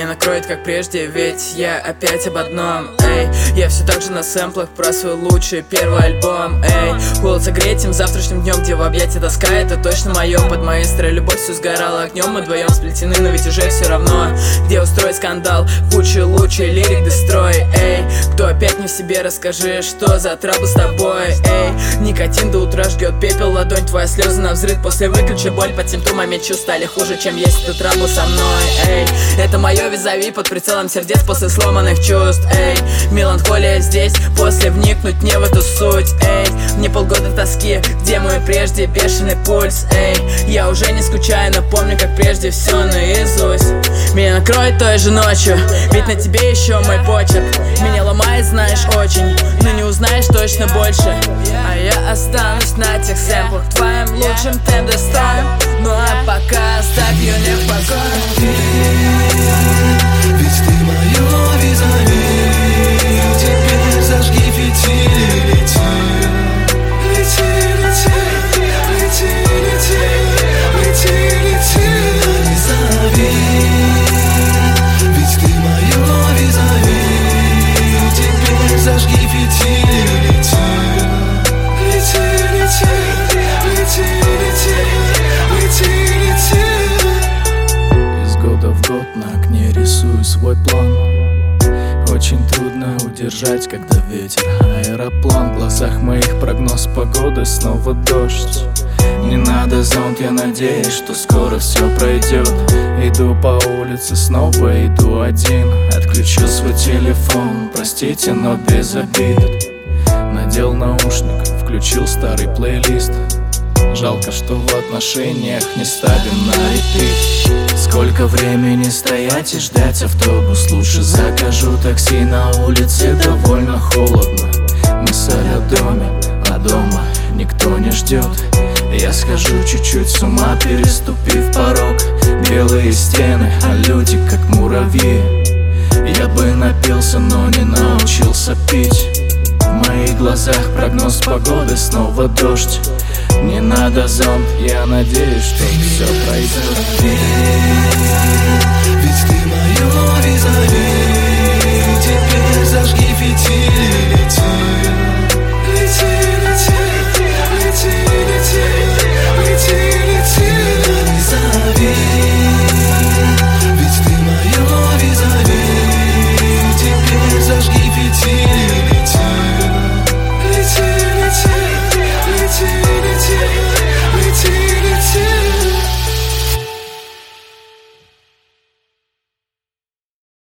Меня накроет как прежде, ведь я опять об одном. Эй, я все так же на сэмплах про свой лучший первый альбом. Эй, холод согреть тем завтрашним днем, где в объятия тоска, это точно мое. Под маэстро любовь все сгорала огнем, мы вдвоем сплетены, но ведь уже все равно. Где устроить скандал, худший лучший лирик дестрой. Эй, кто опять не в себе, расскажи, что за трабл с тобой. Эй, никотин до утра жгет пепел, ладонь твоя, слезы на взрыв. После выключи боль под симптомами чувств стали хуже, чем есть этот трабл со мной. Эй, это мое визави под прицелом сердец после сломанных чувств. Эй, меланхолия здесь, после вникнуть не в эту суть. Эй, мне полгода тоски, где мой прежде бешеный пульс. Эй, я уже не скучаю, но помню, как прежде все наизусть. Меня накроет той же ночью, ведь на тебе еще мой почерк. Меня ломает, знаешь, очень, но не узнаешь точно больше. А я останусь на тех сэмплах, в твоем лучшем темпе строем. Ну а пока оставь ее не в покое. Ведь ты мое визави, теперь зажги фитиль. Лети, лети, лети, лети, лети, лети, лети, не зови. Ведь ты мое визави, теперь зажги фитиль. Лети, лети, лети, лети, лети, лети. Из года в год на окне рисую свой план. Очень трудно удержать, когда ветер аэроплан. В глазах моих прогноз погоды, снова дождь. Не надо зонт, я надеюсь, что скоро все пройдет. Иду по улице, снова иду один. Отключил свой телефон, простите, но без обид. Надел наушник, включил старый плейлист. Жалко, что в отношениях не ставим на репит. Сколько времени стоять и ждать автобус? Лучше закажу такси, на улице довольно холодно. Мысль о доме, а дома никто не ждет. Я схожу чуть-чуть с ума, переступив порог. Белые стены, а люди как муравьи. Я бы напился, но не научился пить. В моих глазах прогноз погоды, снова дождь. Не надо зонт, я надеюсь, что